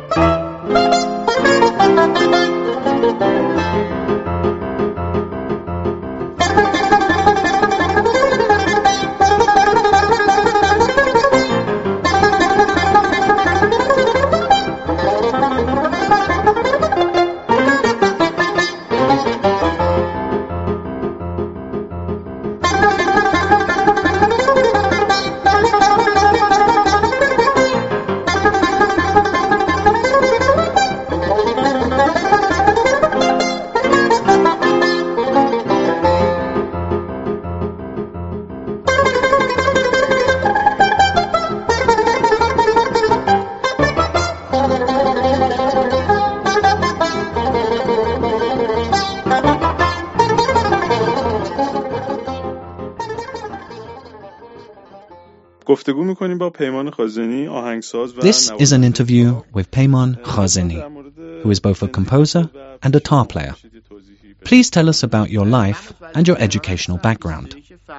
گفتگو می‌کنیم با پیمان خازنی آهنگساز و This is an interview with Peyman Khazeni, who is both a composer and a tar player. Please tell us about your life and your educational background.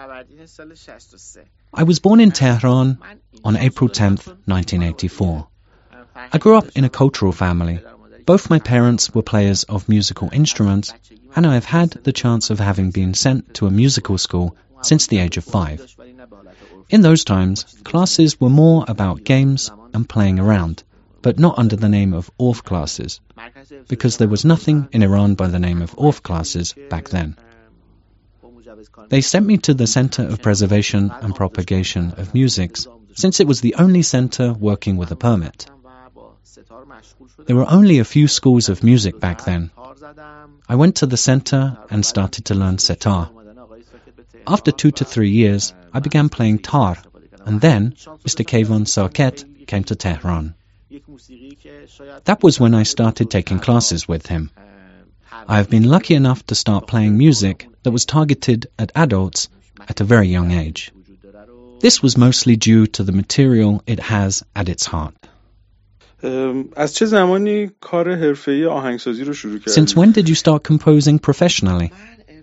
I was born in Tehran on April 10th, 1984. I grew up in a cultural family. Both my parents were players of musical instruments, and I have had the chance of having been sent to a musical school since the age of 5. In those times, classes were more about games and playing around, but not under the name of Orff classes, because there was nothing in Iran by the name of Orff classes back then. They sent me to the Center of Preservation and Propagation of Music, since it was the only center working with a permit. There were only a few schools of music back then. I went to the center and started to learn setar. After 2 to 3 years, I began playing tar, and then Mr. Keyvan Sarket came to Tehran. That was when I started taking classes with him. I have been lucky enough to start playing music that was targeted at adults at a very young age. This was mostly due to the material it has at its heart. از چه زمانی کار حرفه‌ای آهنگسازی رو شروع کردی؟ Since when did you start composing professionally?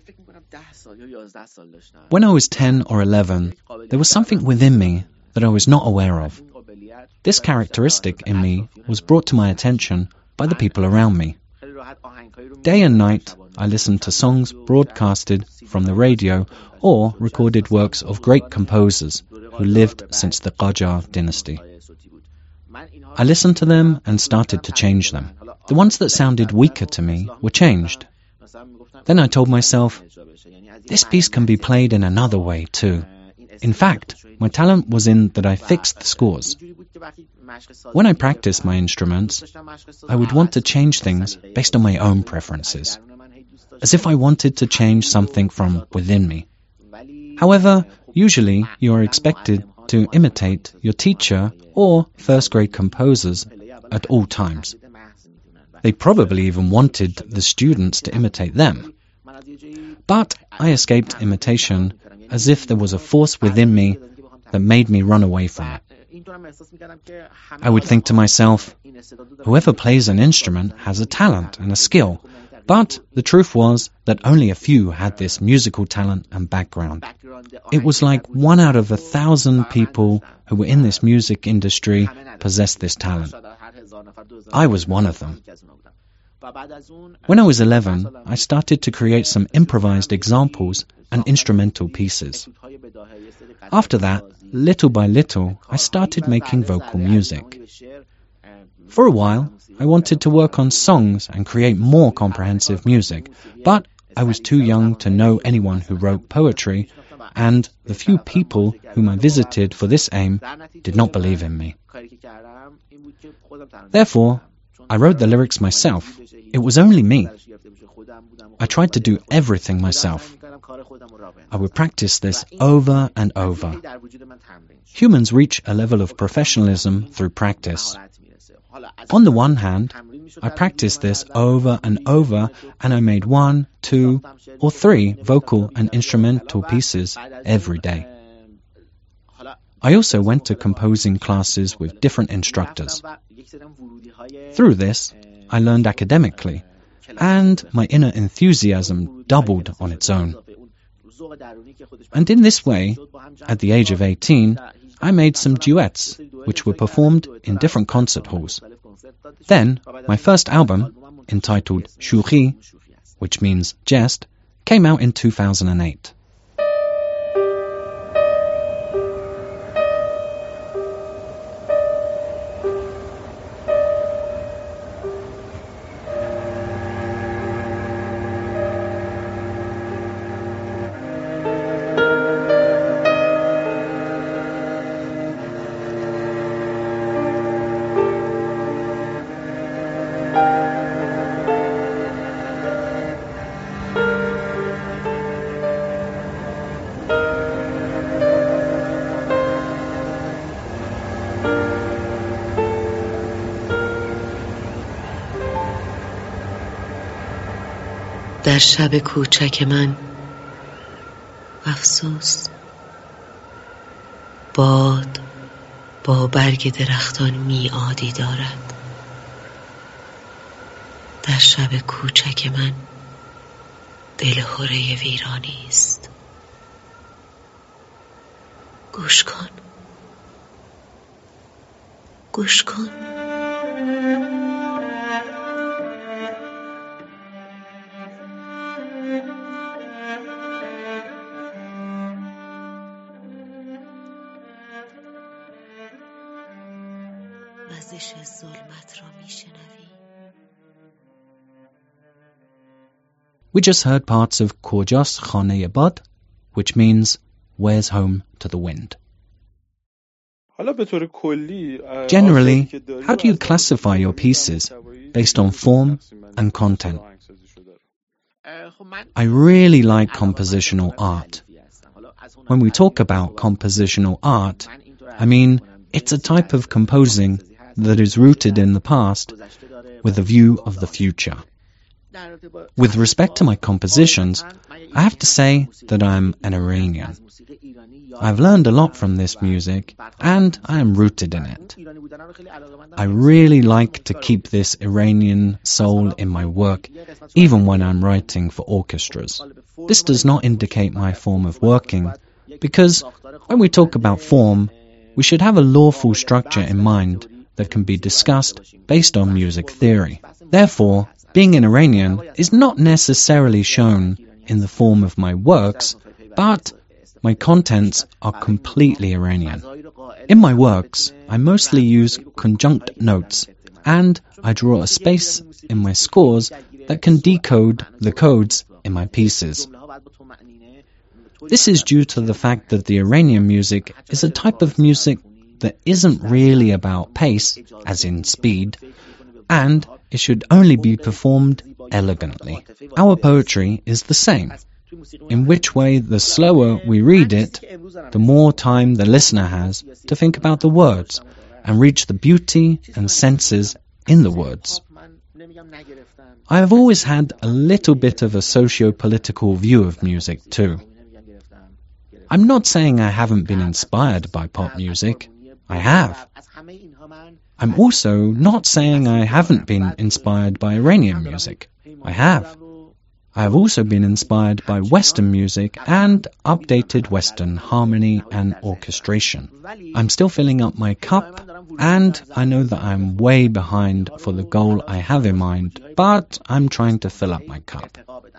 When I was 10 or 11, there was something within me that I was not aware of. This characteristic in me was brought to my attention by the people around me. Day and night, I listened to songs broadcasted from the radio or recorded works of great composers who lived since the Qajar dynasty. I listened to them and started to change them. The ones that sounded weaker to me were changed. Then I told myself, this piece can be played in another way too. In fact, my talent was in that I fixed the scores. When I practiced my instruments, I would want to change things based on my own preferences, as if I wanted to change something from within me. However, usually you are expected to imitate your teacher or first-grade composers at all times. They probably even wanted the students to imitate them. But I escaped imitation as if there was a force within me that made me run away from it. I would think to myself, whoever plays an instrument has a talent and a skill, but the truth was that only a few had this musical talent and background. It was like 1 out of 1,000 people who were in this music industry possessed this talent. I was one of them. When I was 11, I started to create some improvised examples and instrumental pieces. After that, little by little, I started making vocal music. For a while, I wanted to work on songs and create more comprehensive music, but I was too young to know anyone who wrote poetry, and the few people whom I visited for this aim did not believe in me. Therefore, I wrote the lyrics myself. It was only me. I tried to do everything myself. I would practice this over and over. Humans reach a level of professionalism through practice. On the one hand, I practiced this over and over, and I made 1, 2, or 3 vocal and instrumental pieces every day. I also went to composing classes with different instructors. Through this, I learned academically, and my inner enthusiasm doubled on its own. And in this way, at the age of 18, I made some duets, which were performed in different concert halls. Then, my first album, entitled Shukhi, which means jest, came out in 2008. در شب کوچک من افسوس باد با برگ درختان میعادی دارد. در شب کوچک من دلهره ویرانی است. گوش کن، گوش کن. وزش ظلمت را میشنوی. We just heard parts of Kojas Khane Bad, which means where's home to the wind. حالا به طور کلی Generally, how do you classify your pieces based on form and content? I really like compositional art. When we talk about compositional art, I mean it's a type of composing that is rooted in the past with a view of the future. With respect to my compositions, I have to say that I'm an Iranian. I've learned a lot from this music, and I am rooted in it. I really like to keep this Iranian soul in my work, even when I'm writing for orchestras. This does not indicate my form of working, because when we talk about form, we should have a lawful structure in mind that can be discussed based on music theory. Therefore, being an Iranian is not necessarily shown in the form of my works, but my contents are completely Iranian. In my works, I mostly use conjunct notes, and I draw a space in my scores that can decode the codes in my pieces. This is due to the fact that the Iranian music is a type of music that isn't really about pace, as in speed, and it should only be performed elegantly. Our poetry is the same, in which way the slower we read it, the more time the listener has to think about the words and reach the beauty and senses in the words. I have always had a little bit of a socio-political view of music too. I'm not saying I haven't been inspired by pop music. I have. I'm also not saying I haven't been inspired by Iranian music. I have. I have also been inspired by Western music and updated Western harmony and orchestration. I'm still filling up my cup, and I know that I'm way behind for the goal I have in mind, but I'm trying to fill up my cup.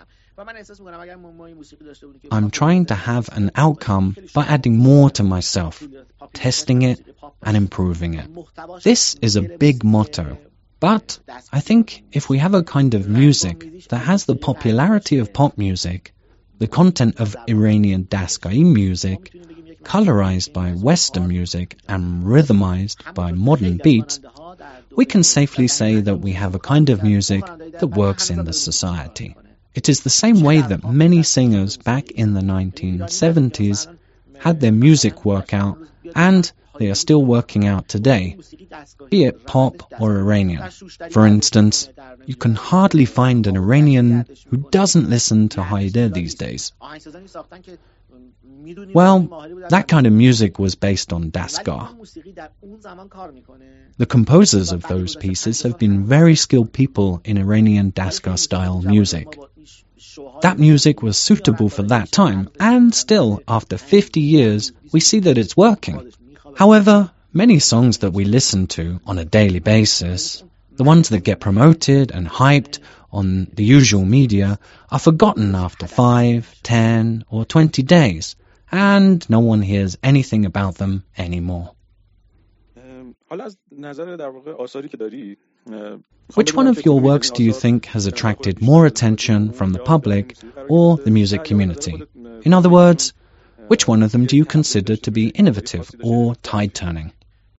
I'm trying to have an outcome by adding more to myself, testing it and improving it. This is a big motto. But I think if we have a kind of music that has the popularity of pop music, the content of Iranian Dastgahi music, colorized by Western music and rhythmized by modern beats, we can safely say that we have a kind of music that works in the society. It is the same way that many singers back in the 1970s had their music work out, and they are still working out today, be it pop or Iranian. For instance, you can hardly find an Iranian who doesn't listen to Haider these days. Well, that kind of music was based on Dastgah. The composers of those pieces have been very skilled people in Iranian Dastgah-style music. That music was suitable for that time, and still, after 50 years, we see that it's working. However, many songs that we listen to on a daily basis The ones that get promoted and hyped on the usual media are forgotten after 5, 10 or 20 days, and no one hears anything about them anymore. Which one of your works do you think has attracted more attention from the public or the music community? In other words, which one of them do you consider to be innovative or tide-turning?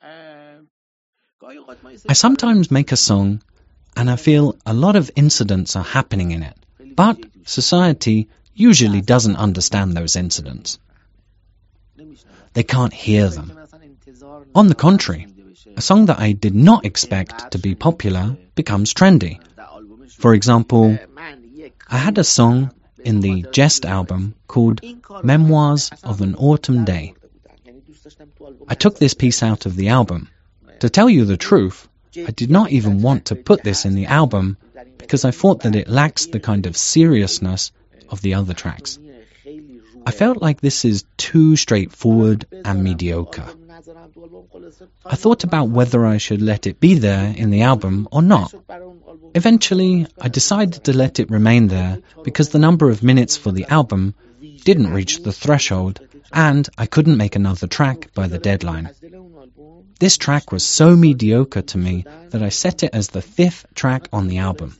I sometimes make a song and I feel a lot of incidents are happening in it, but society usually doesn't understand those incidents. They can't hear them. On the contrary, a song that I did not expect to be popular becomes trendy. For example, I had a song in the Jest album called Memoirs of an Autumn Day. I took this piece out of the album. To tell you the truth, I did not even want to put this in the album because I thought that it lacks the kind of seriousness of the other tracks. I felt like this is too straightforward and mediocre. I thought about whether I should let it be there in the album or not. Eventually, I decided to let it remain there because the number of minutes for the album didn't reach the threshold and I couldn't make another track by the deadline. This track was so mediocre to me that I set it as the 5th track on the album.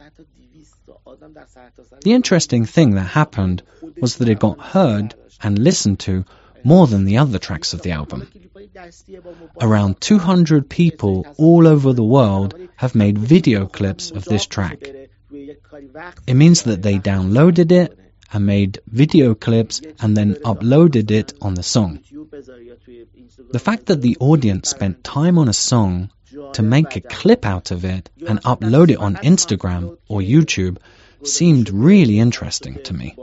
The interesting thing that happened was that it got heard and listened to more than the other tracks of the album. Around 200 people all over the world have made video clips of this track. It means that they downloaded it and made video clips and then uploaded it on the song. The fact that the audience spent time on a song to make a clip out of it and upload it on Instagram or YouTube seemed really interesting to me.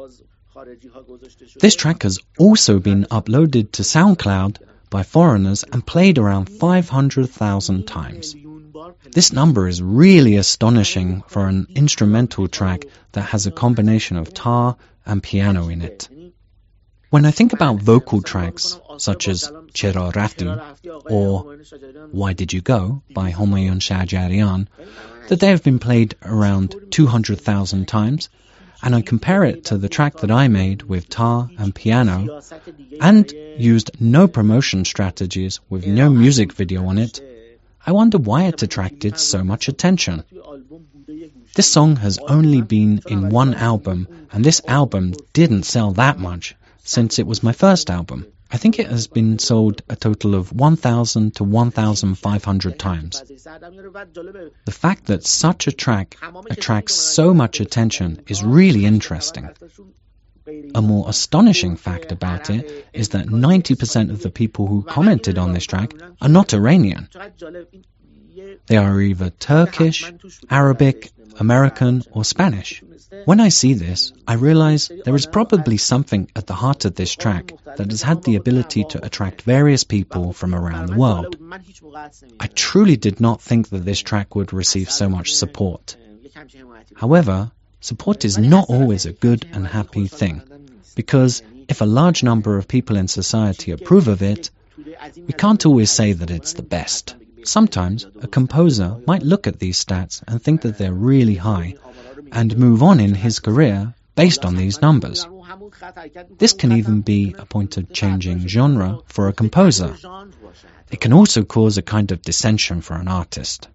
This track has also been uploaded to SoundCloud by foreigners and played around 500,000 times. This number is really astonishing for an instrumental track that has a combination of tar and piano in it. When I think about vocal tracks, such as Chera Raftu or Why Did You Go by Homayun Shahjarian, that they have been played around 200,000 times, and I compare it to the track that I made with tar and piano, and used no promotion strategies with no music video on it, I wonder why it attracted so much attention. This song has only been in one album, and this album didn't sell that much, since it was my first album. I think it has been sold a total of 1,000 to 1,500 times. The fact that such a track attracts so much attention is really interesting. A more astonishing fact about it is that 90% of the people who commented on this track are not Iranian. They are either Turkish, Arabic, American, or Spanish. When I see this, I realize there is probably something at the heart of this track that has had the ability to attract various people from around the world. I truly did not think that this track would receive so much support. However, support is not always a good and happy thing, because if a large number of people in society approve of it, we can't always say that it's the best. Sometimes a composer might look at these stats and think that they're really high, and move on in his career based on these numbers. This can even be a point of changing genre for a composer. It can also cause a kind of dissension for an artist.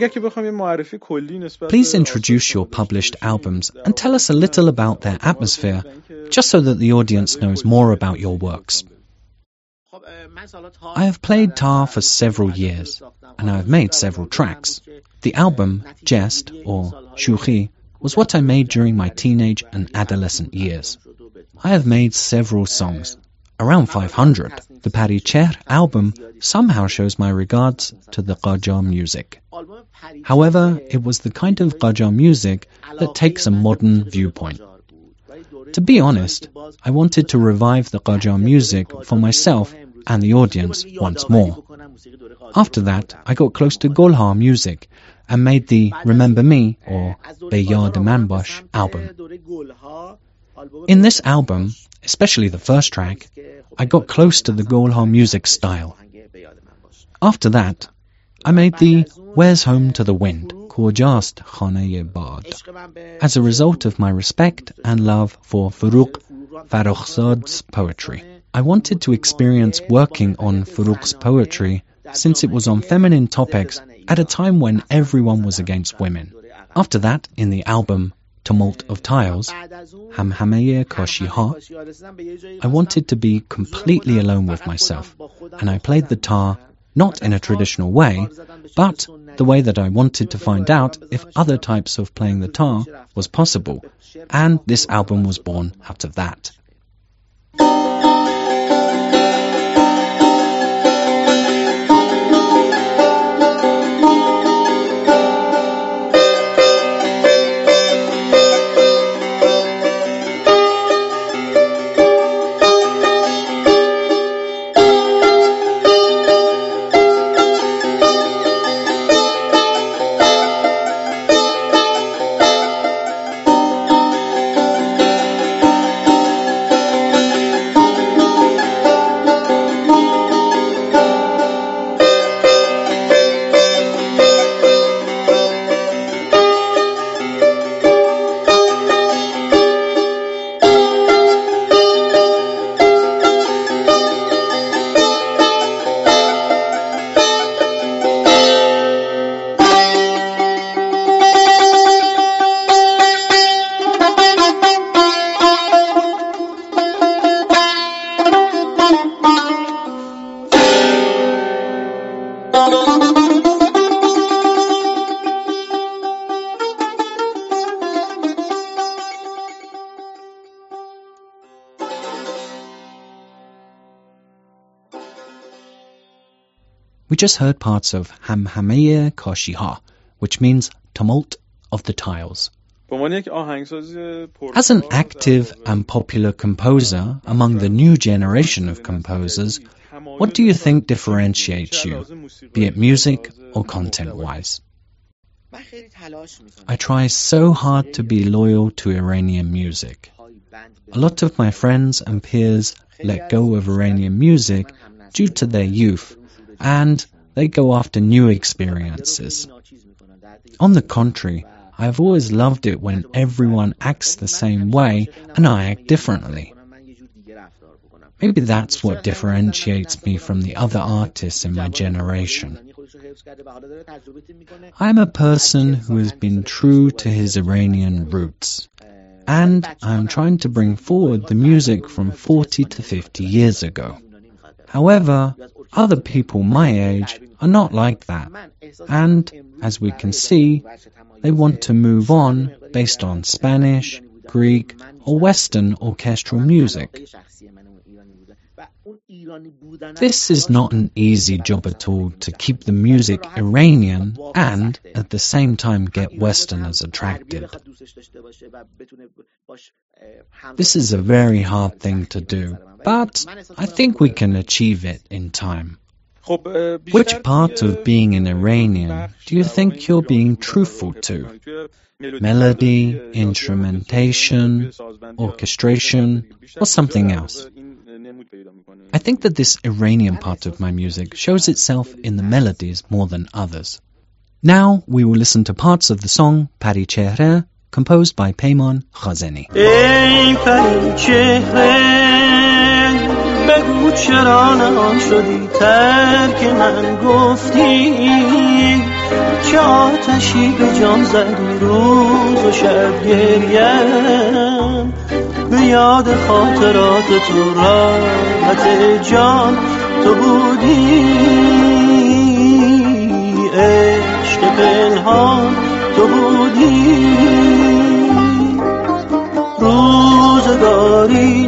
اگر که بخوام یه معرفی کلی نسبت Please introduce your published albums and tell us a little about their atmosphere, just so that the audience knows more about your works. I have played tar for several years, and I have made several tracks. The album, Jest, or Shukhi, was what I made during my teenage and adolescent years. I have made several songs, around 500. The Pari Chehr album somehow shows my regards to the Qajar music. However, it was the kind of Qajar music that takes a modern viewpoint. To be honest, I wanted to revive the Qajar music for myself and the audience once more. After that, I got close to Golhar music and made the Remember Me, or Be Yaad Man Bash album. In this album, especially the first track, I got close to the Golhar music style. After that, I made the Where's Home to the Wind, Kojast Khane Bad, as a result of my respect and love for Farrukh Farrokhzad's poetry. I wanted to experience working on Farrukh's poetry since it was on feminine topics at a time when everyone was against women. After that, in the album Tumult of Tiles, Hamhameye Kashiha, I wanted to be completely alone with myself, and I played the tar not in a traditional way, but the way that I wanted to find out if other types of playing the tar was possible, and this album was born out of that. We just heard parts of Hamhameye Kashiha, which means Tumult of the Tiles. As an active and popular composer among the new generation of composers, what do you think differentiates you, be it music or content-wise? I try so hard to be loyal to Iranian music. A lot of my friends and peers let go of Iranian music due to their youth, and they go after new experiences. On the contrary, I have always loved it when everyone acts the same way and I act differently. Maybe that's what differentiates me from the other artists in my generation. I am a person who has been true to his Iranian roots, and I am trying to bring forward the music from 40 to 50 years ago. However, other people my age are not like that, and, as we can see, they want to move on based on Spanish, Greek, or Western orchestral music. This is not an easy job at all, to keep the music Iranian and, at the same time, get Westerners attracted. This is a very hard thing to do, but I think we can achieve it in time. Which part of being an Iranian do you think you're being truthful to? Melody, instrumentation, orchestration, or something else? I think that this Iranian part of my music shows itself in the melodies more than others. Now we will listen to parts of the song Pari Chehre, composed by Peyman Khazeni. ای پری چهره بگو چرا نشدی ترک من گفتی چه آتشی به جان زد روز و شب گریم به یاد خاطرات تو راحت جان تو بودی عشق پنهان تو بودی روزگاری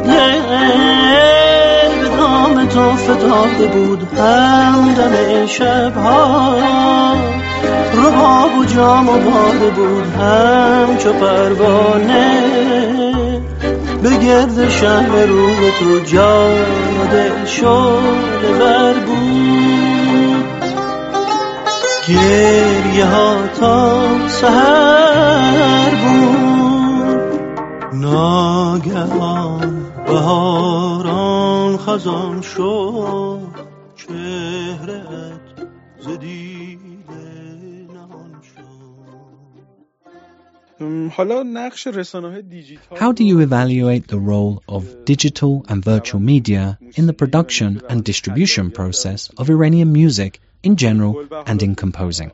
به دام تو فتاده بود همدم شبها رباب و جام و باده بود همچو پروانه به گرد شهر روی تو جاده شده بر بود گریه ها تا سحر بود ناگهان بهاران خزان شد چهره‌ات ز دیده نهان شد. حالا نقش رسانه‌های دیجیتال How do you evaluate the role of digital and virtual media in the production and distribution process of Iranian music in general and in composing?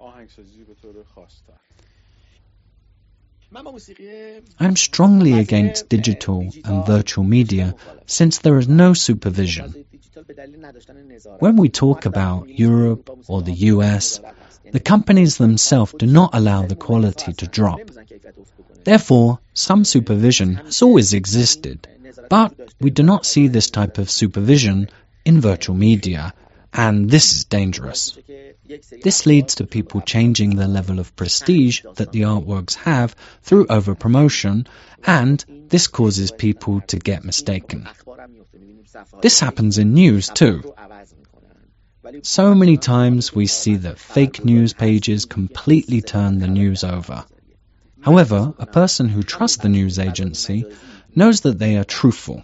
I am strongly against digital and virtual media since there is no supervision. When we talk about Europe or the US, the companies themselves do not allow the quality to drop. Therefore, some supervision has always existed, but we do not see this type of supervision in virtual media, and this is dangerous. This leads to people changing the level of prestige that the artworks have through overpromotion, and this causes people to get mistaken. This happens in news too. So many times we see that fake news pages completely turn the news over. However, a person who trusts the news agency knows that they are truthful.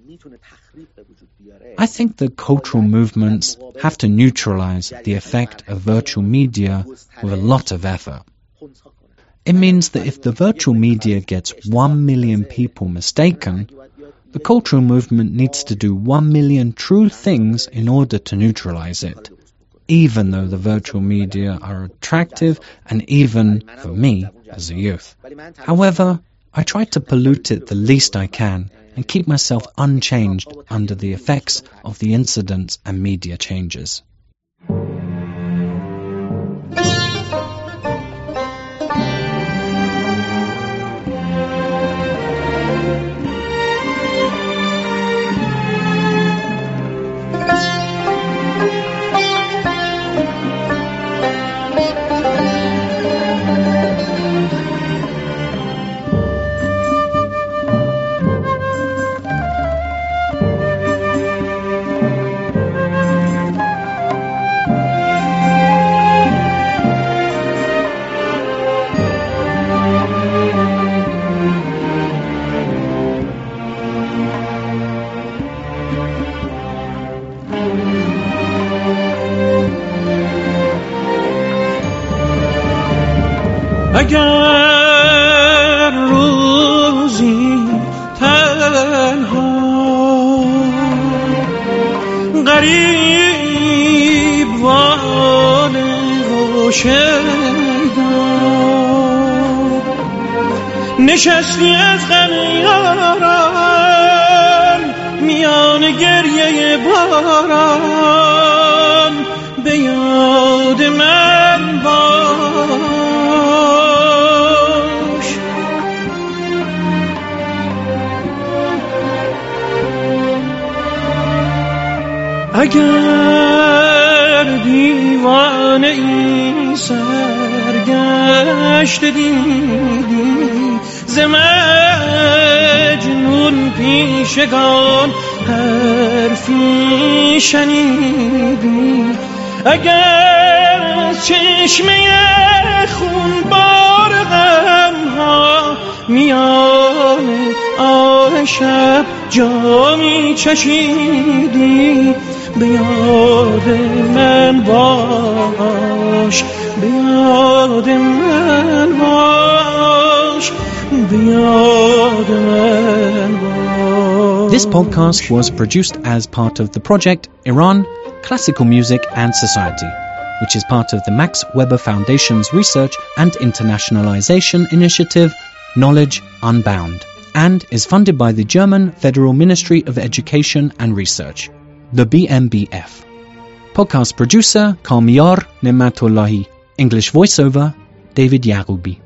I think the cultural movements have to neutralize the effect of virtual media with a lot of effort. It means that if the virtual media gets 1 million people mistaken, the cultural movement needs to do 1 million true things in order to neutralize it, even though the virtual media are attractive and even for me as a youth. However, I try to pollute it the least I can and keep myself unchanged under the effects of the incidents and media changes. اگر روزی تنها غریب وانه و شیدا نشستی از غم یاران میان گریه باران به یاد من باش اگر دیوانه ای سرگشت دیدی ز مجنون پیشگان حرفی شنیدی اگر از چشمه خونبار غمها میان آه شب جامی چشیدی به یاد من باش به یاد من باش به یاد من باش. This podcast was produced as part of the project Iran, Classical Music and Society which is part of the Max Weber Foundation's research and internationalization initiative, Knowledge Unbound, and is funded by the German Federal Ministry of Education and Research, the BMBF. Podcast producer, Karmiyar Nematullahi. English voiceover, David Yaroubi.